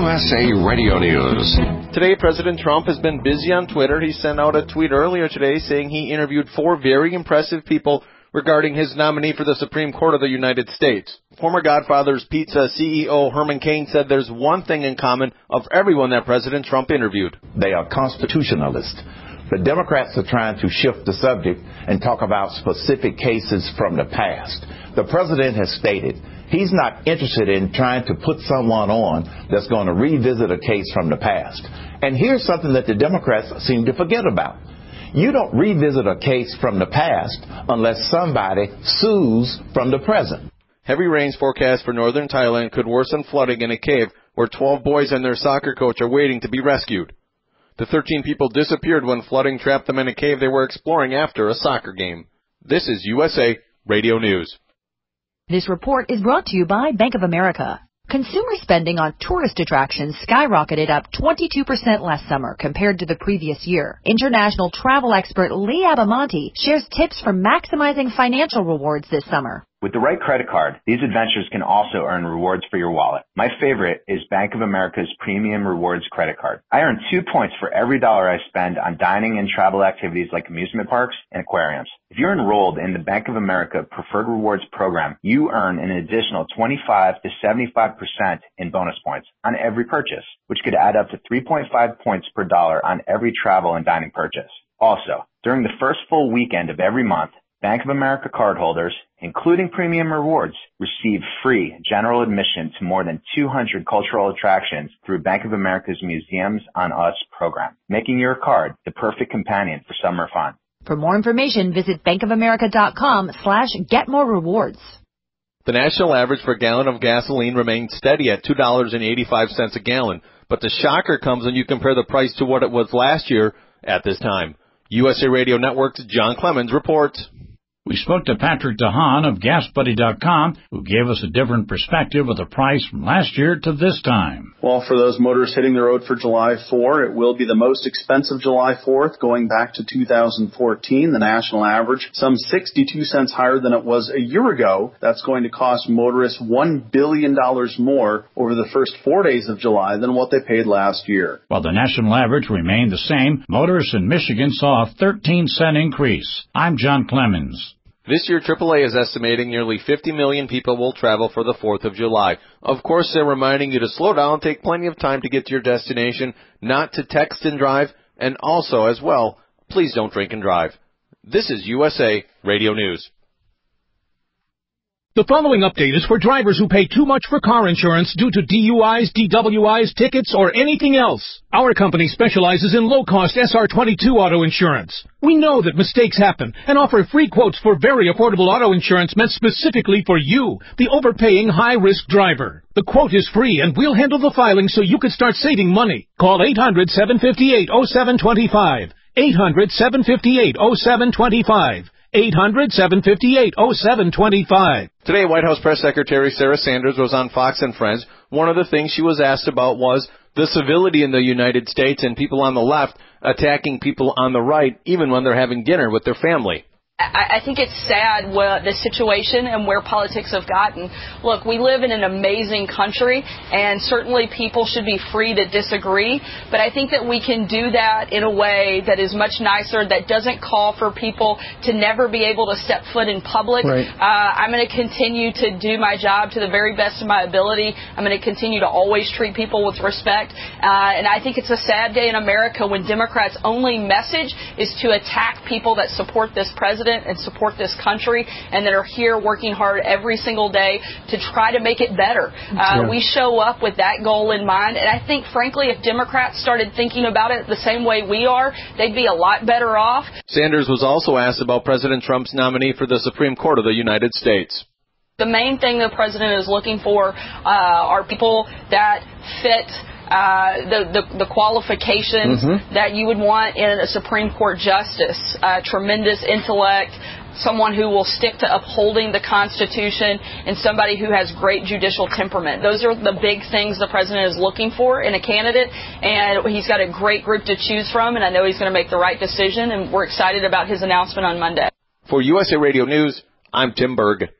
USA Radio News. Today, President Trump has been busy on Twitter. He sent out a tweet earlier today saying he interviewed 4 very impressive people regarding his nominee for the Supreme Court of the United States. Former Godfather's Pizza CEO Herman Cain said there's one thing in common of everyone that President Trump interviewed. They are constitutionalists. The Democrats are trying to shift the subject and talk about specific cases from the past. The president has stated he's not interested in trying to put someone on that's going to revisit a case from the past. And here's something that the Democrats seem to forget about. You don't revisit a case from the past unless somebody sues from the present. Heavy rains forecast for northern Thailand could worsen flooding in a cave where 12 boys and their soccer coach are waiting to be rescued. The 13 people disappeared when flooding trapped them in a cave they were exploring after a soccer game. This is USA Radio News. This report is brought to you by Bank of America. Consumer spending on tourist attractions skyrocketed up 22% last summer compared to the previous year. International travel expert Lee Abamonte shares tips for maximizing financial rewards this summer. With the right credit card, these adventures can also earn rewards for your wallet. My favorite is Bank of America's Premium Rewards credit card. I earn 2 points for every dollar I spend on dining and travel activities like amusement parks and aquariums. If you're enrolled in the Bank of America Preferred Rewards program, you earn an additional 25 to 75% in bonus points on every purchase, which could add up to 3.5 points per dollar on every travel and dining purchase. Also, during the first full weekend of every month, Bank of America cardholders, including Premium Rewards, receive free general admission to more than 200 cultural attractions through Bank of America's Museums on Us program, making your card the perfect companion for summer fun. For more information, visit bankofamerica.com/getmorerewards. The national average for a gallon of gasoline remained steady at $2.85 a gallon, but the shocker comes when you compare the price to what it was last year at this time. USA Radio Network's John Clemens reports. We spoke to Patrick DeHaan of GasBuddy.com, who gave us a different perspective of the price from last year to this time. Well, for those motorists hitting the road for July 4, it will be the most expensive July 4th going back to 2014. The national average, some 62 cents higher than it was a year ago. That's going to cost motorists $1 billion more over the first 4 days of July than what they paid last year. While the national average remained the same, motorists in Michigan saw a 13-cent increase. I'm John Clemens. This year, AAA is estimating nearly 50 million people will travel for the 4th of July. Of course, they're reminding you to slow down, take plenty of time to get to your destination, not to text and drive, and also, as well, please don't drink and drive. This is USA Radio News. The following update is for drivers who pay too much for car insurance due to DUIs, DWIs, tickets, or anything else. Our company specializes in low-cost SR22 auto insurance. We know that mistakes happen and offer free quotes for very affordable auto insurance meant specifically for you, the overpaying high-risk driver. The quote is free, and we'll handle the filing so you can start saving money. Call 800-758-0725. 800-758-0725. 800-758-0725. Today, White House Press Secretary Sarah Sanders was on Fox and Friends. One of the things she was asked about was the civility in the United States and people on the left attacking people on the right, even when they're having dinner with their family. I think it's sad the situation and where politics have gotten. Look, we live in an amazing country, and certainly people should be free to disagree, but I think that we can do that in a way that is much nicer, that doesn't call for people to never be able to step foot in public. Right. I'm going to continue to do my job to the very best of my ability. I'm going to continue to always treat people with respect, and I think it's a sad day in America when Democrats' only message is to attack people that support this president and support this country and that are here working hard every single day to try to make it better. We show up with that goal in mind, and I think, frankly, if Democrats started thinking about it the same way we are, they'd be a lot better off. Sanders was also asked about President Trump's nominee for the Supreme Court of the United States. The main thing the president is looking for are people that fit the qualifications that you would want in a Supreme Court justice. Tremendous intellect, someone who will stick to upholding the Constitution, and somebody who has great judicial temperament. Those are the big things the president is looking for in a candidate, and he's got a great group to choose from, and I know he's going to make the right decision, and we're excited about his announcement on Monday. For USA Radio News, I'm Tim Berg.